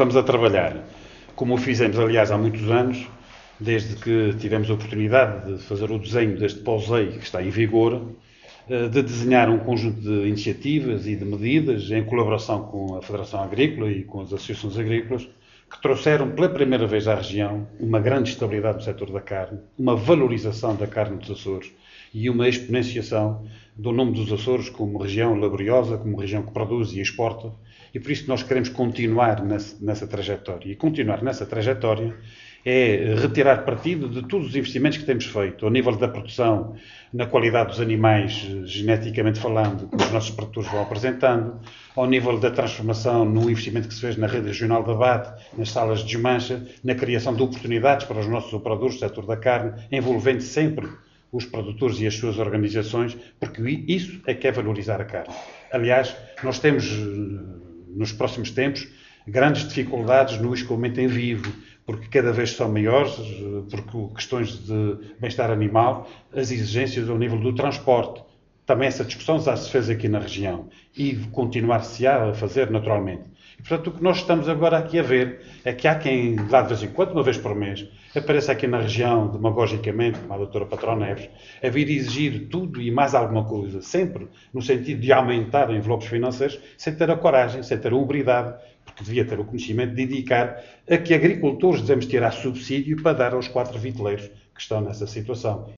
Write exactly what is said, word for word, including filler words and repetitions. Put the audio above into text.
estamos a trabalhar, como o fizemos, aliás, há muitos anos, desde que tivemos a oportunidade de fazer o desenho deste POSEI que está em vigor, de desenhar um conjunto de iniciativas e de medidas em colaboração com a Federação Agrícola e com as associações agrícolas, que trouxeram pela primeira vez à região uma grande estabilidade no setor da carne, uma valorização da carne dos Açores e uma exponenciação do nome dos Açores como região laboriosa, como região que produz e exporta. E por isso nós queremos continuar nessa, nessa trajetória. E continuar nessa trajetória é retirar partido de todos os investimentos que temos feito, ao nível da produção, na qualidade dos animais, geneticamente falando, que os nossos produtores vão apresentando, ao nível da transformação no investimento que se fez na rede regional de abate, nas salas de desmancha, na criação de oportunidades para os nossos operadores do setor da carne, envolvendo sempre os produtores e as suas organizações, porque isso é que é valorizar a carne. Aliás, nós temos, nos próximos tempos, grandes dificuldades no escoamento em vivo, porque cada vez são maiores, porque questões de bem-estar animal, as exigências ao nível do transporte. Também essa discussão já se fez aqui na região e continuar-se-á a fazer naturalmente. E, portanto, o que nós estamos agora aqui a ver é que há quem, lá de vez em quando, uma vez por mês, apareça aqui na região, demagogicamente, como a doutora Patrão Neves, a vir exigir tudo e mais alguma coisa, sempre no sentido de aumentar envelopes financeiros, sem ter a coragem, sem ter a umbridade, porque devia ter o conhecimento de dedicar a que agricultores devemos tirar subsídio para dar aos quatro viteleiros que estão nessa situação.